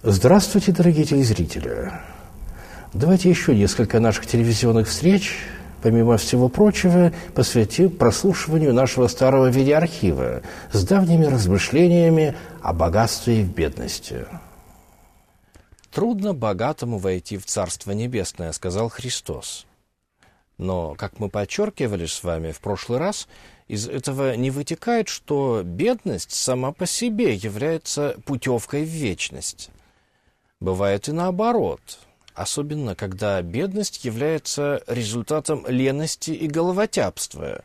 Здравствуйте, дорогие телезрители! Давайте еще несколько наших телевизионных встреч, помимо всего прочего, посвятим прослушиванию нашего старого видеоархива с давними размышлениями о богатстве и в бедности. «Трудно богатому войти в Царство Небесное», — сказал Христос. Но, как мы подчеркивали с вами в прошлый раз, из этого не вытекает, что бедность сама по себе является путевкой в вечность. Бывает и наоборот, особенно когда бедность является результатом лености и головотяпства.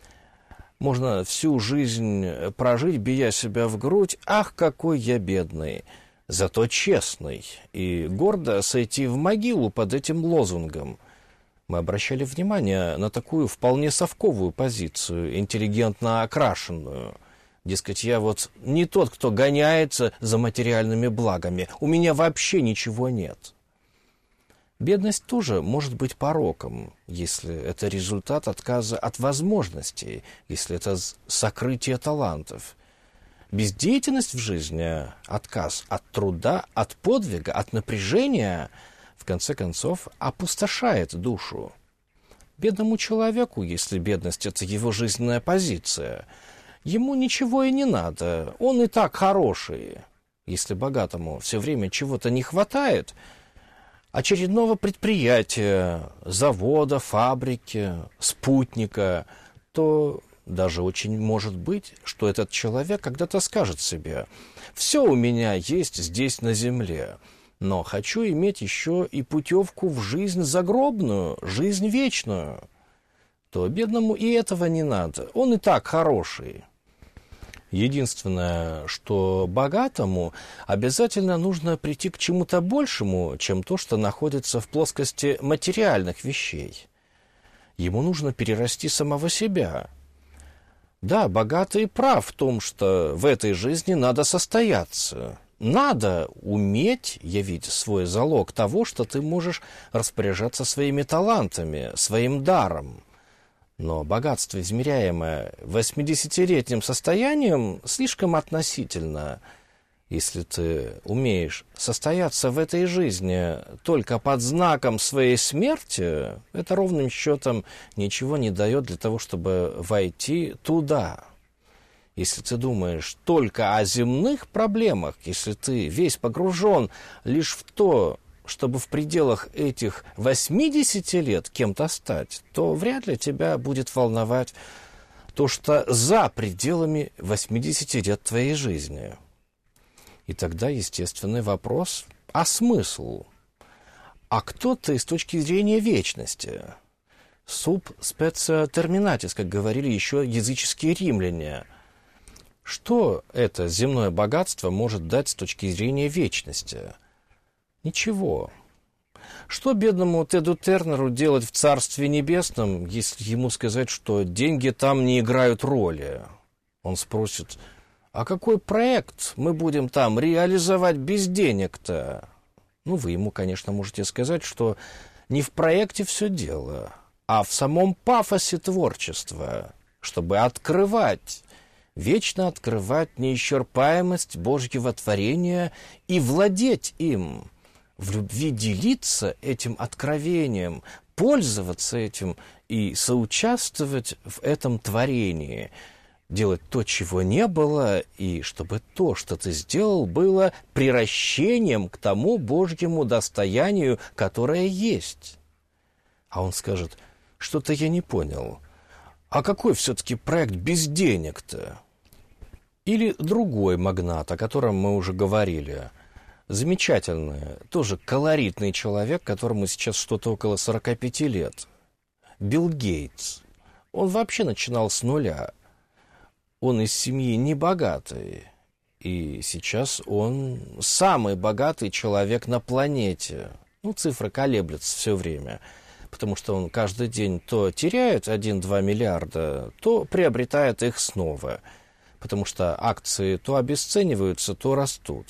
Можно всю жизнь прожить, бия себя в грудь: «Ах, какой я бедный!» Зато честный, и гордо сойти в могилу под этим лозунгом. Мы обращали внимание на такую вполне совковую позицию, интеллигентно окрашенную. Дескать, я вот не тот, кто гоняется за материальными благами, у меня вообще ничего нет. Бедность тоже может быть пороком, если это результат отказа от возможностей, если это сокрытие талантов. Бездеятельность в жизни, отказ от труда, от подвига, от напряжения, в конце концов, опустошает душу. Бедному человеку, если бедность – это его жизненная позиция, ему ничего и не надо, он и так хороший. Если богатому все время чего-то не хватает, очередного предприятия, завода, фабрики, спутника, то даже очень может быть, что этот человек когда-то скажет себе: «Все у меня есть здесь на земле, но хочу иметь еще и путевку в жизнь загробную, жизнь вечную». То бедному и этого не надо, он и так хороший. Единственное, что богатому обязательно нужно прийти к чему-то большему, чем то, что находится в плоскости материальных вещей. Ему нужно перерасти самого себя. Да, богатый прав в том, что в этой жизни надо состояться. Надо уметь явить свой залог того, что ты можешь распоряжаться своими талантами, своим даром. Но богатство, измеряемое 80-летним состоянием, слишком относительно. Если ты умеешь состояться в этой жизни только под знаком своей смерти, это ровным счетом ничего не дает для того, чтобы войти туда. Если ты думаешь только о земных проблемах, если ты весь погружен лишь в то, чтобы в пределах этих 80 лет кем-то стать, то вряд ли тебя будет волновать то, что за пределами 80 лет твоей жизни. И тогда естественный вопрос: а смысл? А кто ты с точки зрения вечности? Sub specia terminatis, как говорили еще языческие римляне. Что это земное богатство может дать с точки зрения вечности? Ничего. Что бедному Теду Тернеру делать в Царстве Небесном, если ему сказать, что деньги там не играют роли? Он спросит: а какой проект мы будем там реализовать без денег-то? Вы ему, конечно, можете сказать, что не в проекте все дело, а в самом пафосе творчества, чтобы открывать, вечно открывать неисчерпаемость Божьего творения и владеть им, в любви делиться этим откровением, пользоваться этим и соучаствовать в этом творении, делать то, чего не было, и чтобы то, что ты сделал, было приращением к тому Божьему достоянию, которое есть. А он скажет: что-то я не понял. А какой все-таки проект без денег-то? Или другой магнат, о котором мы уже говорили. Замечательный, тоже колоритный человек, которому сейчас что-то около 45 лет. Билл Гейтс. Он вообще начинал с нуля. Он из семьи небогатой. И сейчас он самый богатый человек на планете. Цифры колеблются все время. Потому что он каждый день то теряет 1-2 миллиарда, то приобретает их снова. Потому что акции то обесцениваются, то растут.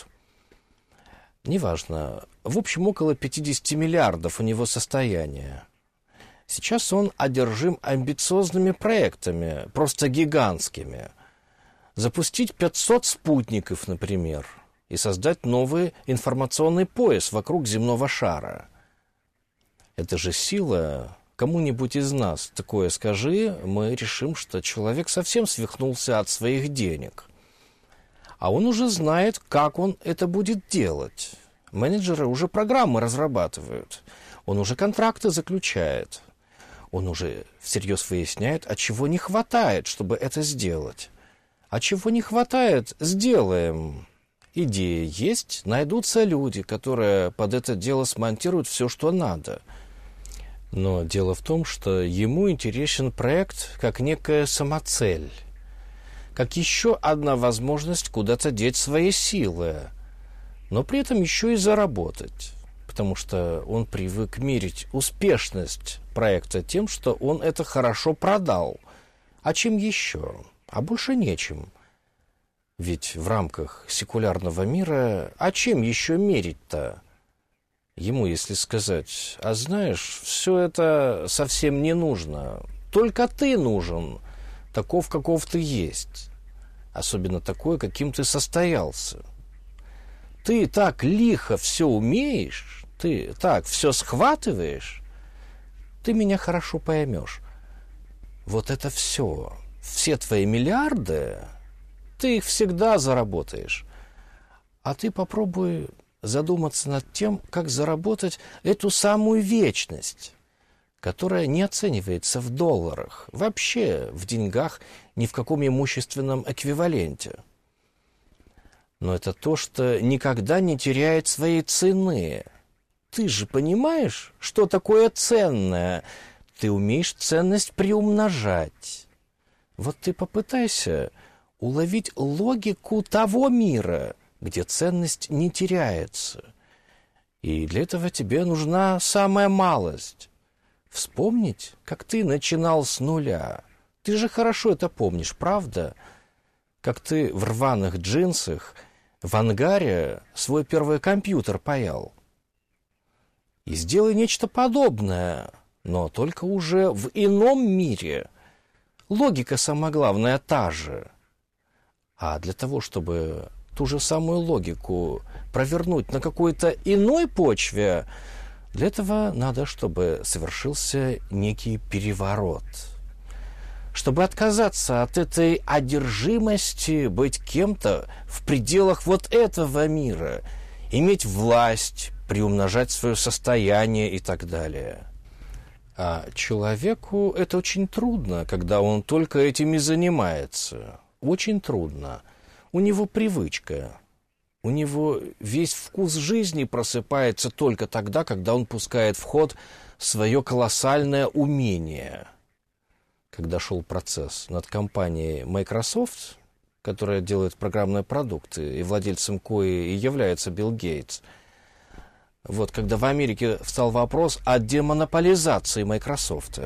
Неважно. В общем, около 50 миллиардов у него состояние. Сейчас он одержим амбициозными проектами, просто гигантскими. Запустить 500 спутников, например. и создать новый информационный пояс вокруг земного шара. Это же сила. Кому-нибудь из нас такое скажи, мы решим, что человек совсем свихнулся от своих денег. А он уже знает, как он это будет делать. Менеджеры уже программы разрабатывают. Он уже контракты заключает. Он уже всерьез выясняет, а чего не хватает, чтобы это сделать. А чего не хватает, сделаем. Идея есть, найдутся люди, которые под это дело смонтируют все, что надо. Но дело в том, что ему интересен проект как некая самоцель, как еще одна возможность куда-то деть свои силы, но при этом еще и заработать, потому что он привык мерить успешность проекта тем, что он это хорошо продал. А чем еще? А больше нечем. Ведь в рамках секулярного мира, а чем еще мерить-то? Ему, если сказать, а знаешь, все это совсем не нужно, только ты нужен, таков, каков ты есть, особенно такой, каким ты состоялся. Ты так лихо все умеешь, ты так все схватываешь, ты меня хорошо поймешь. Вот это все твои миллиарды, ты их всегда заработаешь, а ты попробуй задуматься над тем, как заработать эту самую вечность, которая не оценивается в долларах, вообще в деньгах, ни в каком имущественном эквиваленте. Но это то, что никогда не теряет своей цены. Ты же понимаешь, что такое ценное? Ты умеешь ценность приумножать. Вот ты попытайся уловить логику того мира, где ценность не теряется. И для этого тебе нужна самая малость. Вспомнить, как ты начинал с нуля. Ты же хорошо это помнишь, правда? Как ты в рваных джинсах в ангаре свой первый компьютер паял. И сделай нечто подобное, но только уже в ином мире. Логика, самое главное, та же. А для того, чтобы ту же самую логику провернуть на какой-то иной почве, для этого надо, чтобы совершился некий переворот. Чтобы отказаться от этой одержимости быть кем-то в пределах вот этого мира, иметь власть, приумножать свое состояние и так далее. А человеку это очень трудно, когда он только этим и занимается. Очень трудно. У него привычка. У него весь вкус жизни просыпается только тогда, когда он пускает в ход свое колоссальное умение. Когда шел процесс над компанией Microsoft, которая делает программные продукты, и владельцем кои и является Билл Гейтс, вот когда в Америке встал вопрос о демонополизации Microsoft,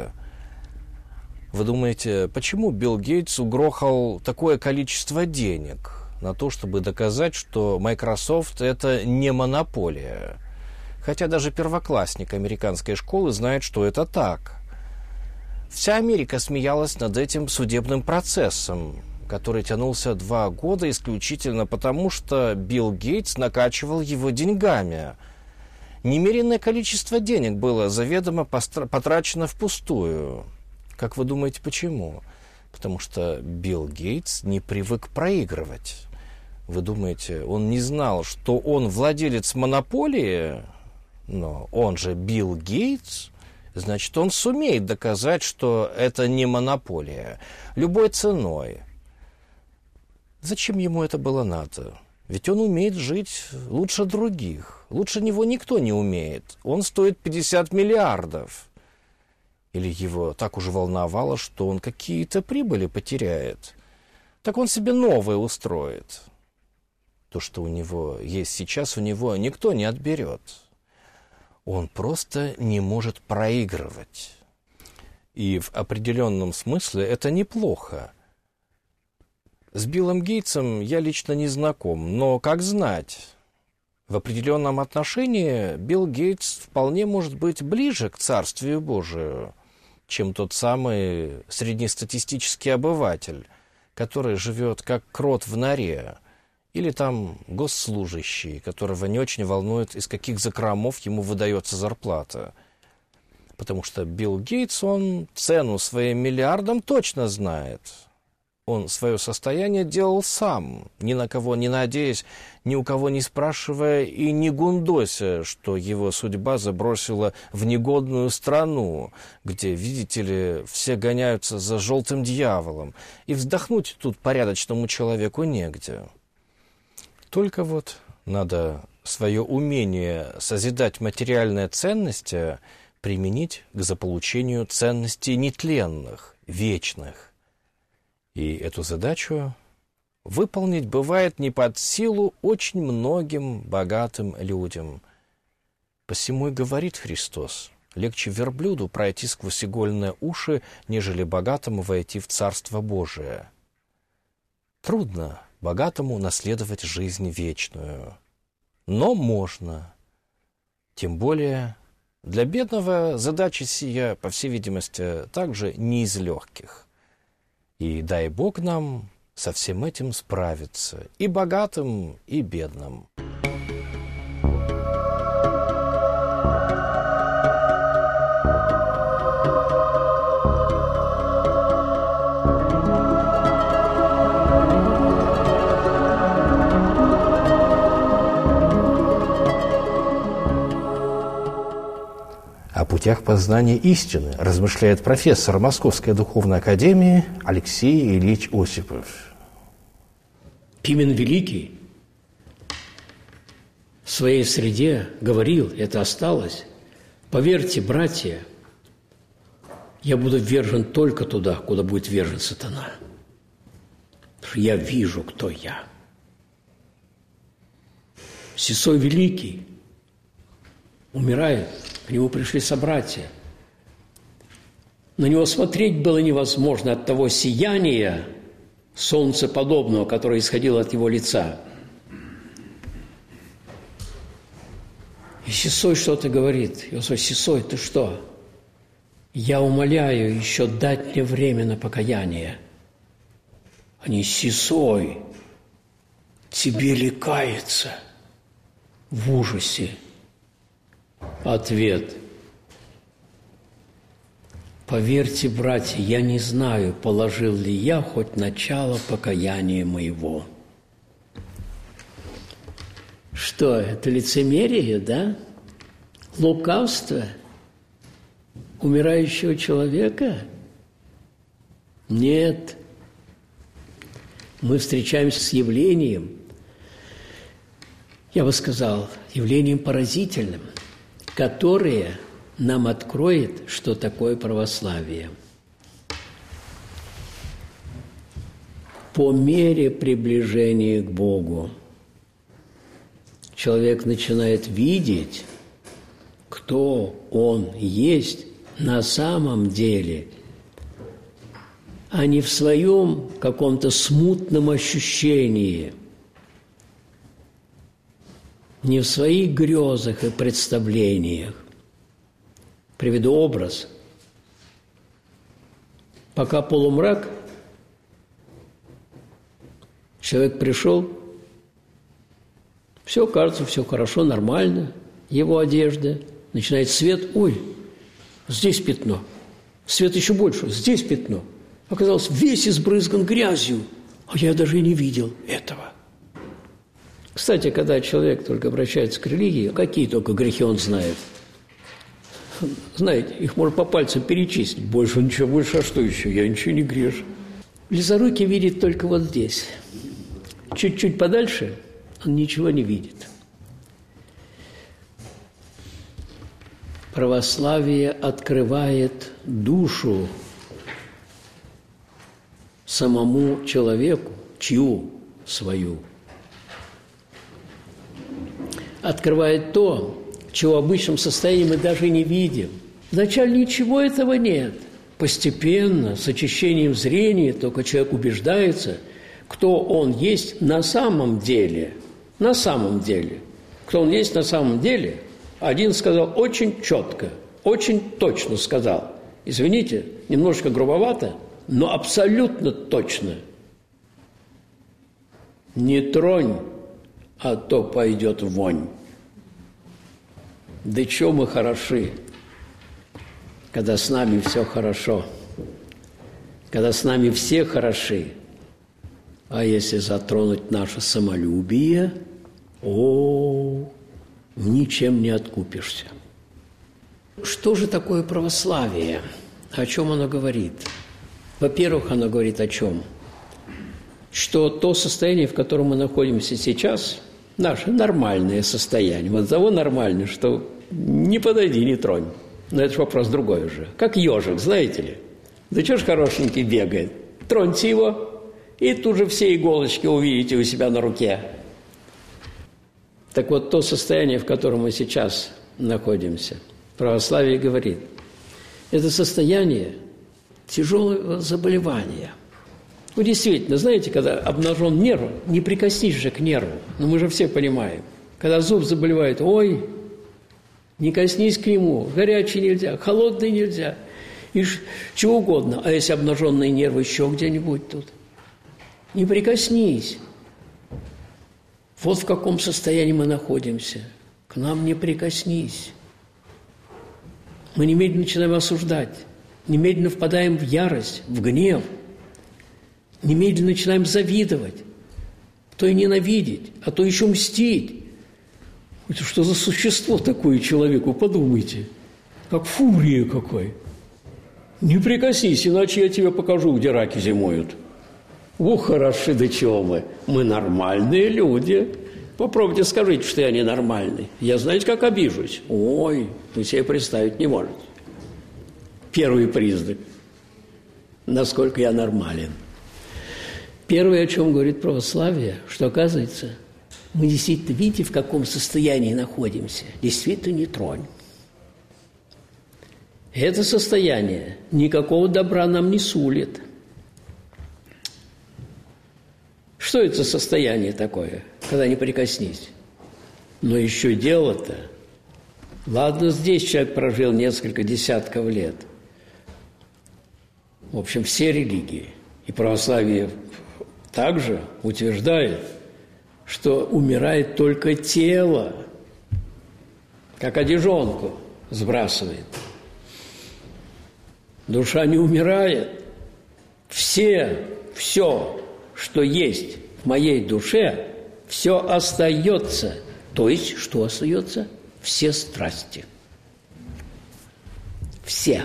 вы думаете, почему Билл Гейтс угрохал такое количество денег на то, чтобы доказать, что Microsoft – это не монополия? Хотя даже первоклассник американской школы знает, что это так. Вся Америка смеялась над этим судебным процессом, который тянулся 2 года исключительно потому, что Билл Гейтс накачивал его деньгами. Немеренное количество денег было заведомо потрачено впустую. Как вы думаете, почему? Потому что Билл Гейтс не привык проигрывать. Вы думаете, он не знал, что он владелец монополии? Но он же Билл Гейтс, значит, он сумеет доказать, что это не монополия. Любой ценой. Зачем ему это было надо? Ведь он умеет жить лучше других. Лучше него никто не умеет. Он стоит 50 миллиардов. Или его так уже волновало, что он какие-то прибыли потеряет. Так он себе новое устроит. То, что у него есть сейчас, у него никто не отберет. Он просто не может проигрывать. И в определенном смысле это неплохо. С Биллом Гейтсом я лично не знаком, но как знать? В определенном отношении Билл Гейтс вполне может быть ближе к Царствию Божию, чем тот самый среднестатистический обыватель, который живет как крот в норе Или там госслужащий, которого не очень волнует, из каких закромов ему выдается зарплата. Потому что Билл Гейтс, он цену своим миллиардам точно знает. Он свое состояние делал сам, ни на кого не надеясь, ни у кого не спрашивая и не гундося, что его судьба забросила в негодную страну, где, видите ли, все гоняются за желтым дьяволом, и вздохнуть тут порядочному человеку негде. Только вот надо свое умение созидать материальные ценности применить к заполучению ценностей нетленных, вечных. И эту задачу выполнить бывает не под силу очень многим богатым людям. Посему и говорит Христос: легче верблюду пройти сквозь игольные уши, нежели богатому войти в Царство Божие. Трудно богатому наследовать жизнь вечную, но можно. Тем более для бедного задача сия, по всей видимости, также не из легких. И дай Бог нам со всем этим справиться, и богатым, и бедным. О путях познания истины размышляет профессор Московской духовной академии Алексей Ильич Осипов. Пимен Великий в своей среде говорил, это осталось: поверьте, братья, я буду ввержен только туда, куда будет ввержен сатана. Потому что я вижу, кто я. Сесой Великий умирает, к нему пришли собратья. На него смотреть было невозможно от того сияния солнцеподобного, которое исходило от его лица. И Сесой что-то говорит. И он говорит: Сесой, ты что? Я умоляю еще дать мне время на покаяние. Они: Сесой, тебе ли каяться? В ужасе. Ответ: поверьте, братья, я не знаю, положил ли я хоть начало покаяния моего. Что, это лицемерие, да? Лукавство умирающего человека? Нет. Мы встречаемся с явлением, я бы сказал, явлением поразительным, которое нам откроет, что такое православие. По мере приближения к Богу человек начинает видеть, кто он есть на самом деле, а не в своем каком-то смутном ощущении, не в своих грезах и представлениях. Приведу образ. Пока полумрак, человек пришел, все кажется, все хорошо, нормально, его одежда, начинает свет, ой, здесь пятно, свет еще больше, здесь пятно. Оказалось, весь избрызган грязью, а я даже и не видел этого. Кстати, когда человек только обращается к религии, какие только грехи он знает. Знаете, их можно по пальцам перечислить. Больше ничего, больше, а что еще? Я ничего не грешу. Близорукий видит только вот здесь. Чуть-чуть подальше он ничего не видит. Православие открывает душу самому человеку, чью свою. Открывает то, чего в обычном состоянии мы даже не видим. Вначале ничего этого нет. Постепенно, с очищением зрения, только человек убеждается, кто он есть на самом деле. На самом деле. Кто он есть на самом деле, один сказал очень четко, очень точно сказал. Извините, немножко грубовато, но абсолютно точно. Не тронь, а то пойдет вонь. Да чё мы хороши, когда с нами все хорошо, когда с нами все хороши. А если затронуть наше самолюбие, ничем не откупишься. Что же такое православие? О чем оно говорит? Во-первых, оно говорит о чем? Что то состояние, в котором мы находимся сейчас, наше нормальное состояние, вот того нормальное, что не подойди, не тронь. Но это же вопрос другой уже. Как ежик, знаете ли? Да чего ж хорошенький бегает? Троньте его, и тут же все иголочки увидите у себя на руке. Так вот, то состояние, в котором мы сейчас находимся, православие говорит, это состояние тяжелого заболевания. Ну, действительно, знаете, когда обнажен нерв, не прикоснись же к нерву. Но мы же все понимаем. Когда зуб заболевает, не коснись к нему. Горячий нельзя, холодный нельзя. И чего угодно. А если обнаженные нервы еще где-нибудь тут? Не прикоснись. Вот в каком состоянии мы находимся. К нам не прикоснись. Мы немедленно начинаем осуждать. Немедленно впадаем в ярость, в гнев. Немедленно начинаем завидовать. То и ненавидеть, а то еще мстить. Это что за существо такое человеку, подумайте. Как фурия какой. Не прикоснись, иначе я тебе покажу, где раки зимуют. Хороши, да чего мы. Мы нормальные люди. Попробуйте скажите, что я ненормальный. Я, знаете, как обижусь. Вы себе представить не можете. Первый признак, насколько я нормален. Первое, о чем говорит православие, что, оказывается, мы действительно, видите, в каком состоянии находимся. Действительно, не тронь. Это состояние никакого добра нам не сулит. Что это за состояние такое, когда не прикоснись? Но еще дело-то. Ладно, здесь человек прожил несколько десятков лет. В общем, все религии и православие также утверждает, что умирает только тело, как одежонку сбрасывает. Душа не умирает. Все, что есть в моей душе, все остается. То есть, что остается? Все страсти. Все.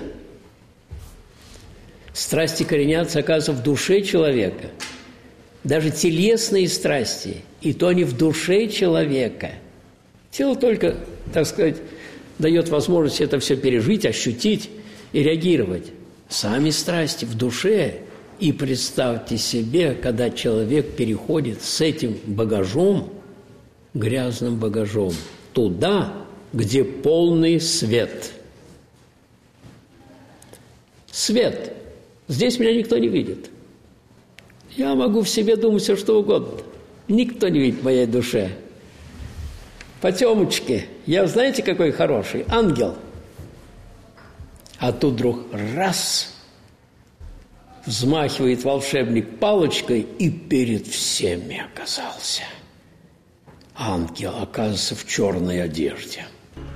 Страсти коренятся, оказывается, в душе человека. Даже телесные страсти, и то они в душе человека. Тело только, так сказать, дает возможность это все пережить, ощутить и реагировать. Сами страсти в душе. И представьте себе, когда человек переходит с этим багажом, грязным багажом, туда, где полный свет. Свет. Здесь меня никто не видит. Я могу в себе думать все, что угодно. Никто не видит в моей душе. Потемочки. Я, знаете, какой хороший? Ангел. А тут вдруг раз – взмахивает волшебник палочкой и перед всеми оказался. Ангел оказывается в черной одежде.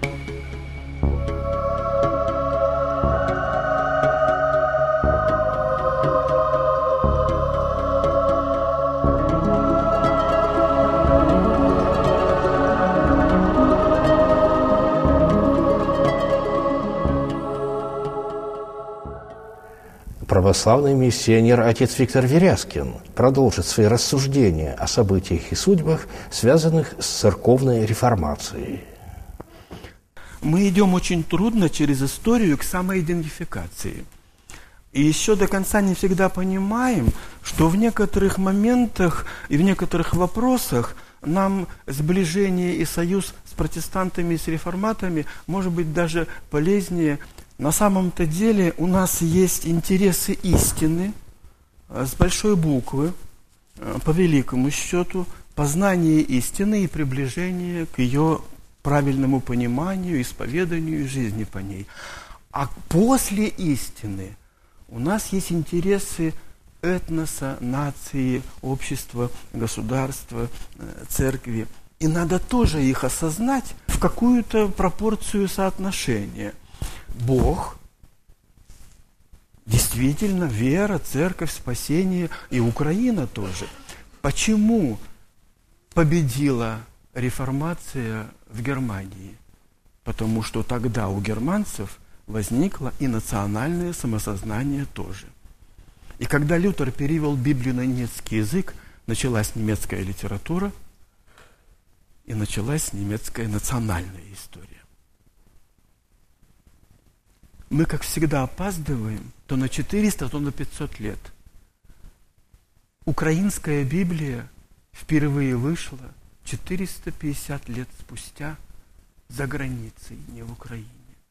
Православный миссионер отец Виктор Верязкин продолжит свои рассуждения о событиях и судьбах, связанных с церковной реформацией. Мы идем очень трудно через историю к самоидентификации. И еще до конца не всегда понимаем, что в некоторых моментах и в некоторых вопросах нам сближение и союз с протестантами и с реформатами может быть даже полезнее. На самом-то деле у нас есть интересы истины с большой буквы, по великому счету, познание истины и приближение к ее правильному пониманию, исповеданию и жизни по ней. А после истины у нас есть интересы этноса, нации, общества, государства, церкви. И надо тоже их осознать в какую-то пропорцию соотношения. Бог, действительно, вера, церковь, спасение и Украина тоже. Почему победила реформация в Германии? Потому что тогда у германцев возникло и национальное самосознание тоже. И когда Лютер перевел Библию на немецкий язык, началась немецкая литература и началась немецкая национальная история. Мы, как всегда, опаздываем то на 400, то на 500 лет. Украинская Библия впервые вышла 450 лет спустя за границей, не в Украине,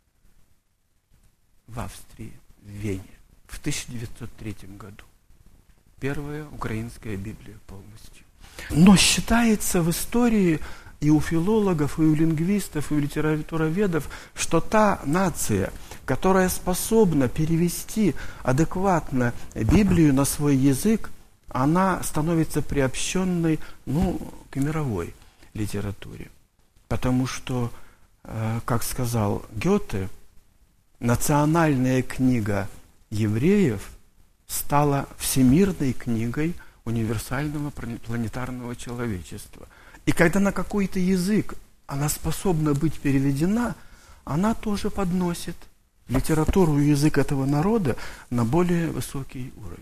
в Австрии, в Вене, в 1903 году. Первая украинская Библия полностью. Но считается в истории и у филологов, и у лингвистов, и у литературоведов, что та нация, которая способна перевести адекватно Библию на свой язык, она становится приобщенной, к мировой литературе. Потому что, как сказал Гёте, национальная книга евреев стала всемирной книгой универсального планетарного человечества. И когда на какой-то язык она способна быть переведена, она тоже подносит литературу и язык этого народа на более высокий уровень.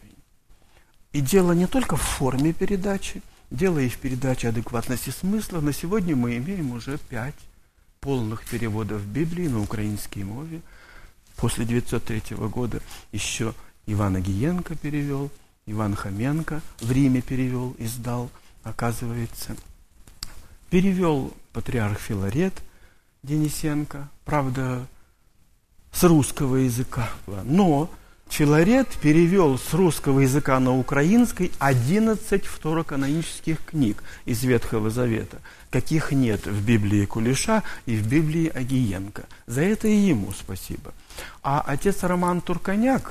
И дело не только в форме передачи, дело и в передаче адекватности смысла. На сегодня мы имеем уже 5 полных переводов Библии на украинской мове. После 1903 года еще Иван Агиенко перевел, Иван Хоменко в Риме перевел, издал, оказывается. Перевел патриарх Филарет Денисенко, правда, с русского языка. Но Филарет перевел с русского языка на украинский 11 второканонических книг из Ветхого Завета, каких нет в Библии Кулеша и в Библии Агиенко. За это и ему спасибо. А отец Роман Турканяк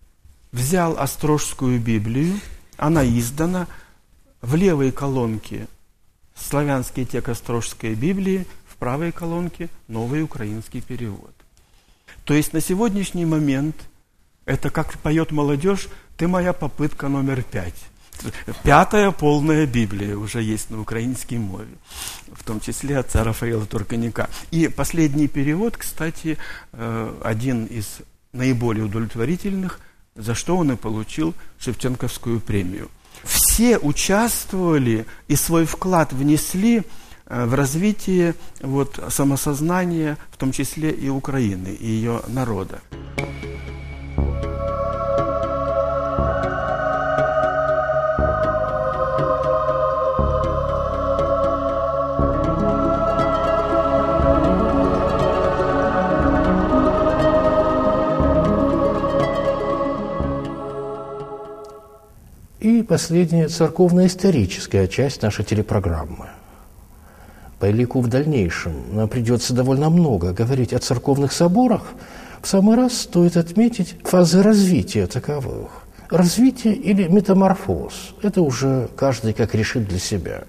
взял Острожскую Библию, она издана, в левой колонке славянский текст Острожской Библии, в правой колонке новый украинский перевод. То есть на сегодняшний момент это, как поет молодежь, «Ты моя попытка номер 5». 5-я полная Библия уже есть на украинской мове, в том числе отца Рафаэла Турканяка. И последний перевод, кстати, один из наиболее удовлетворительных, за что он и получил Шевченковскую премию. Все участвовали и свой вклад внесли в развитие самосознания, в том числе и Украины, и ее народа. И последняя церковно-историческая часть нашей телепрограммы. Поскольку в дальнейшем нам придется довольно много говорить о церковных соборах, в самый раз стоит отметить фазы развития таковых. Развитие или метаморфоз – это уже каждый как решит для себя.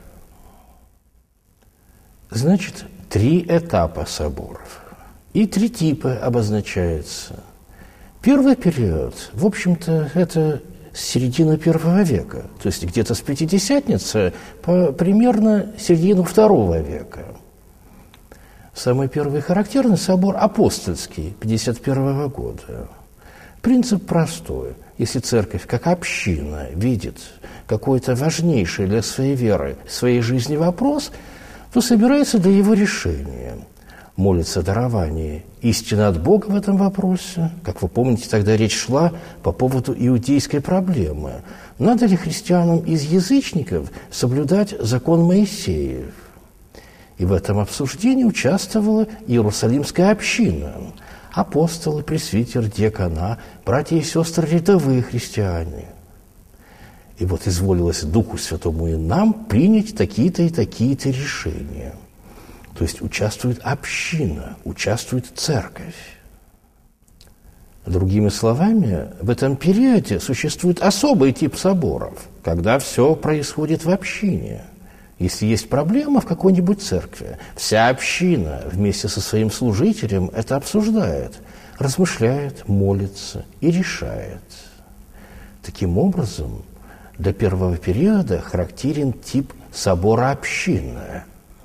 Значит, 3 этапа соборов. И 3 типа обозначается. Первый период, в общем-то, это с середины I века, то есть где-то с Пятидесятницы по примерно середину II века. Самый первый характерный собор апостольский 51 года. Принцип простой. Если церковь как община видит какой-то важнейший для своей веры, своей жизни вопрос, то собирается для его решения. Молится о даровании истины от Бога в этом вопросе. Как вы помните, тогда речь шла по поводу иудейской проблемы. Надо ли христианам из язычников соблюдать закон Моисеев? И в этом обсуждении участвовала Иерусалимская община. Апостолы, пресвитер, диакона, братья и сестры рядовые христиане. И вот изволилось Духу Святому и нам принять такие-то и такие-то решения. То есть участвует община, участвует церковь. Другими словами, в этом периоде существует особый тип соборов, когда все происходит в общине. Если есть проблема в какой-нибудь церкви, вся община вместе со своим служителем это обсуждает, размышляет, молится и решает. Таким образом, для первого периода характерен тип собора общинное.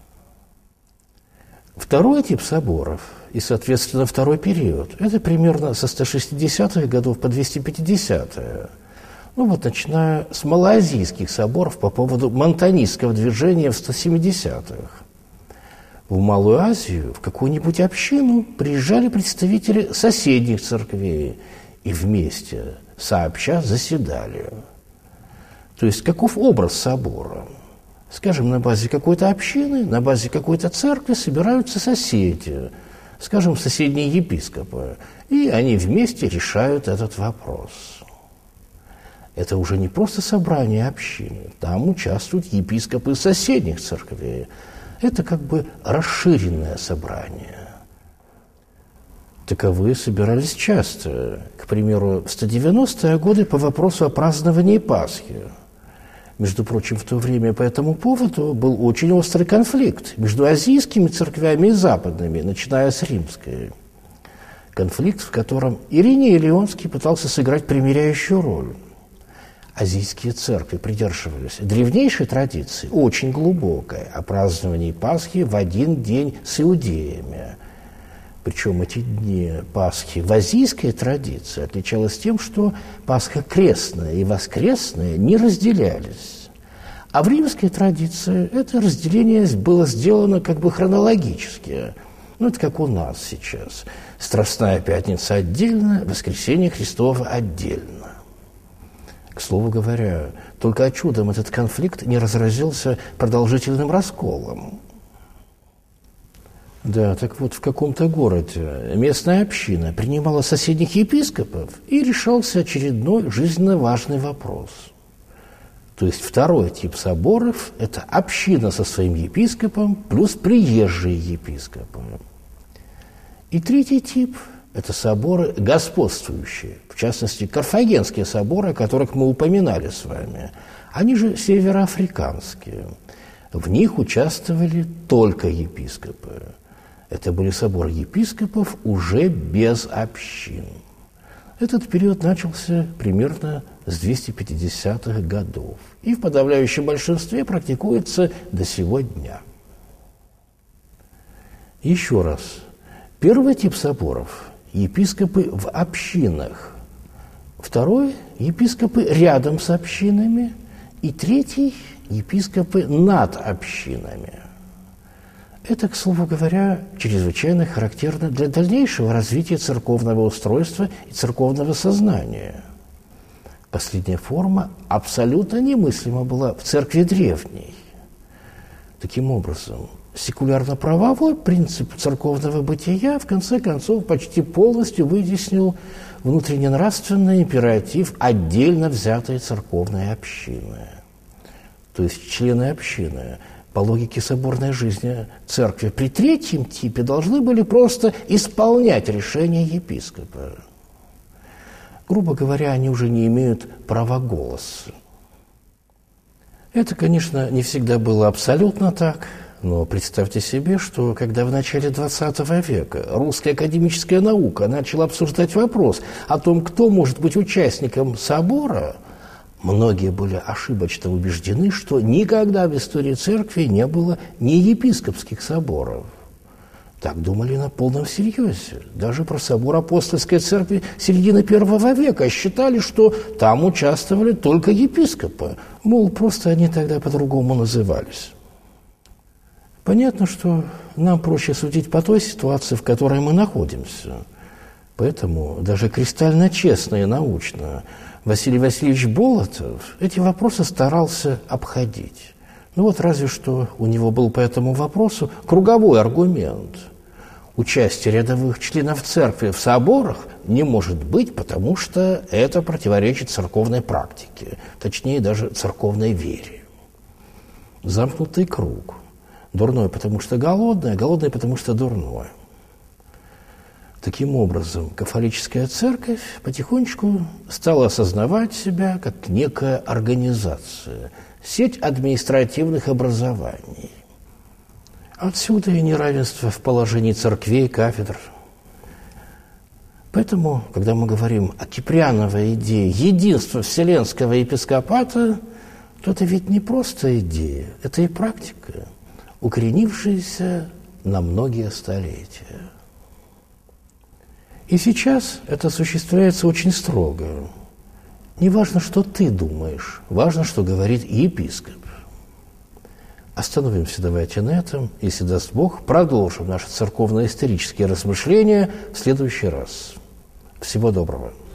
Второй тип соборов и, соответственно, второй период – это примерно со 160-х годов по 250-е. Начиная с малоазийских соборов по поводу монтанистского движения в 170-х. В Малую Азию, в какую-нибудь общину приезжали представители соседних церквей и вместе, сообща, заседали. То есть, каков образ собора? Скажем, на базе какой-то общины, на базе какой-то церкви собираются соседи, скажем, соседние епископы, и они вместе решают этот вопрос. Это уже не просто собрание общины, там участвуют епископы соседних церквей. Это как бы расширенное собрание. Таковые собирались часто. К примеру, в 190-е годы по вопросу о праздновании Пасхи. Между прочим, в то время по этому поводу был очень острый конфликт между азийскими церквями и западными, начиная с римской. Конфликт, в котором Ириней Лионский пытался сыграть примиряющую роль. Азийские церкви придерживались древнейшей традиции, очень глубокой, о праздновании Пасхи в один день с иудеями. Причем эти дни Пасхи в азийской традиции отличалось тем, что Пасха крестная и воскресная не разделялись. А в римской традиции это разделение было сделано как бы хронологически. Это как у нас сейчас. Страстная пятница отдельно, воскресенье Христово отдельно. К слову говоря, только чудом этот конфликт не разразился продолжительным расколом. Да, так вот, в каком-то городе местная община принимала соседних епископов, и решался очередной жизненно важный вопрос. То есть второй тип соборов – это община со своим епископом плюс приезжие епископы. И третий тип – это соборы господствующие, в частности, карфагенские соборы, о которых мы упоминали с вами. Они же североафриканские. В них участвовали только епископы. Это были соборы епископов уже без общин. Этот период начался примерно с 250-х годов и в подавляющем большинстве практикуется до сего дня. Еще раз. Первый тип соборов – епископы в общинах. Второй – епископы рядом с общинами. И третий – епископы над общинами. Это, к слову говоря, чрезвычайно характерно для дальнейшего развития церковного устройства и церковного сознания. Последняя форма абсолютно немыслима была в церкви древней. Таким образом, секулярно-правовой принцип церковного бытия в конце концов почти полностью вытеснил внутренне-нравственный императив отдельно взятой церковной общины. То есть члены общины по логике соборной жизни церкви при третьем типе должны были просто исполнять решения епископа. Грубо говоря, они уже не имеют права голоса. Это, конечно, не всегда было абсолютно так, но представьте себе, что когда в начале XX века русская академическая наука начала обсуждать вопрос о том, кто может быть участником собора, многие были ошибочно убеждены, что никогда в истории церкви не было ни епископских соборов. Так думали на полном серьезе. Даже про собор апостольской церкви середины I века считали, что там участвовали только епископы. Мол, просто они тогда по-другому назывались. Понятно, что нам проще судить по той ситуации, в которой мы находимся. Поэтому даже кристально честно и научно Василий Васильевич Болотов эти вопросы старался обходить. Разве что у него был по этому вопросу круговой аргумент. Участие рядовых членов церкви в соборах не может быть, потому что это противоречит церковной практике, точнее даже церковной вере. Замкнутый круг. Дурное, потому что голодное, голодное, потому что дурное. Таким образом, кафолическая церковь потихонечку стала осознавать себя как некая организация, сеть административных образований. Отсюда и неравенство в положении церквей и кафедр. Поэтому, когда мы говорим о Киприановой идее единства Вселенского епископата, то это ведь не просто идея, это и практика, укоренившаяся на многие столетия. И сейчас это осуществляется очень строго. Не важно, что ты думаешь, важно, что говорит епископ. Остановимся давайте на этом, если даст Бог, продолжим наши церковно-исторические размышления в следующий раз. Всего доброго.